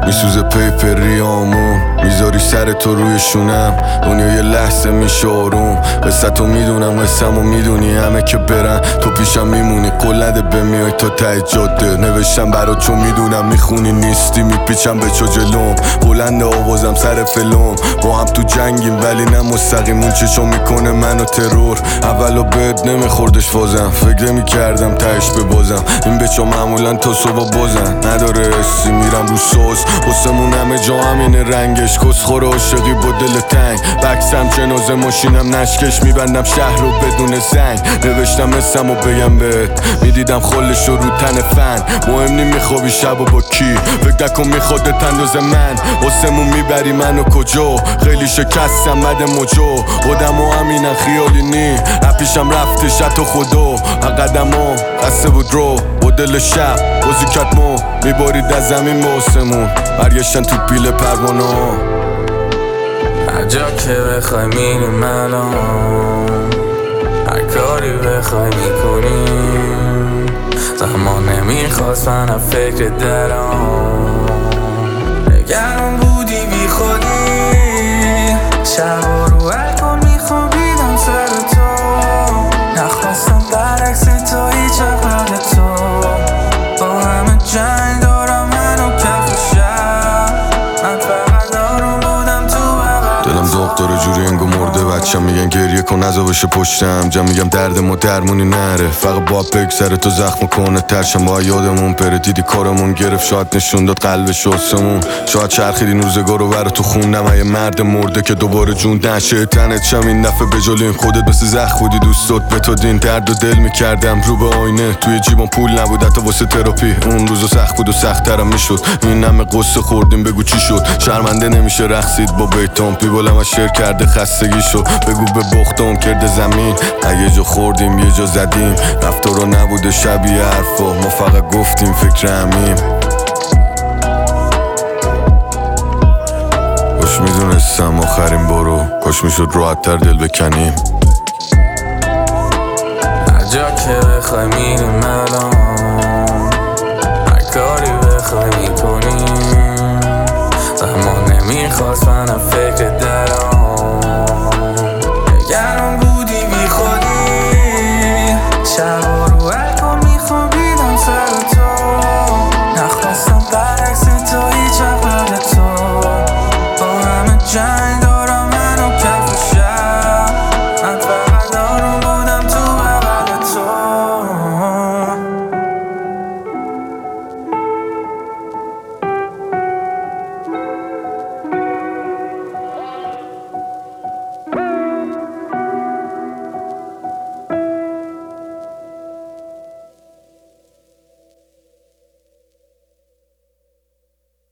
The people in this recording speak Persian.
میسوزه پیپریامون، میذاری سر تو روی شونم، دنیا یه لحظه میشه آروم. قصه تو میدونم، قصه‌مو میدونی، همه که برن تو پیشم میمونی. قول نده بمیای تا ته جاده، نوشتم برات چون میدونم میخونی نیستی. میپیچم به چو جلوم، بلند آوازم سر فلوم. با هم تو جنگیم ولی نه مستقیم، اون چشم میکنه منو ترور. اولو بد نمیخوردش فازم، فکر میکردم تهش ببازم. این بچه معمولا تا صبح بازن، نداره حسی میرم رو سوز. حسمون همه جا همینه رنگش، کسخور عاشقی با دل تنگ. بکسم جنازه ماشینم نشکش، میبندم شهر رو بدون زنگ. نوشتم اسم و بگم بهت، میدیدم خلش رو تن فن. مهم نی میخوابی شب و با کی، فکر نکن میخوادت اندازه من. حسمون میبری منو کجا، خیلی شکستم مد موجو. خودم و همینم خیالی نی، اپیشم رفتش حتی خدا. قدم ها قصه بود رو با دل شب بازی کتمو میبارید از زمین با آسمون، برگشتن تو پیل پروانه ها. هر جا که بخوای میریم الان، هر کاری بخوای میکنیم. زمان نمیخواست منم فکر درام، نگران بودی بی خودی. شبا رو الکل میخوابیدم سر تو، نخواستم برعکس تو هیچ قبل تو. با همه جنگ دارم منو کف شب، من فقط آروم بودم تو بغل. دلم داغ داره جوری انگو مرده بچم، میگن گریه کن نزا بشه پشتم. جم میگم درد ما درمونی نره، فقط با بگذره تو زخم کنه ترشم. با یادمون پره دیدی کارمون گرفت، شاید نشون داد قلبش آسمون. شاید چرخیدین روزگار رو برا تو خوندم، یه مرد مرده که دوباره جون نشه تنت شم. این دفعه بجالین خودت مثل زخم بودی، دوستات بتادین درد و دل میکردم رو به آینه. توی جیبم پول نبود حتی واسه تراپی، اون روزو سخت بود و سخت‌ترم میشد. این همه قصه خوردیم بگو چی شد، شرمنده نمیشه رقصید با بیتام. پیبالم از شعر کرده خستگی شد، بگو به بختم کرده زمین. اگه جا خوردیم یه جا زدیم، رفتارا نبوده شبیه حرفا، ما فقط گفتیم فکر همیم. کاش میدونستم آخرین بارو، کاش میشد راحت‌تر دل بکنیم. هر جا که بخوای میریم الان، هر کاری بخوای میکنیم. زمان نمیخواست منم فکر درام، نگران بودی بی خودی. شبا رو الکل میخوابیدم سر تو، نخواستم برعکس تو هیچ قبل تو. با همه جنگ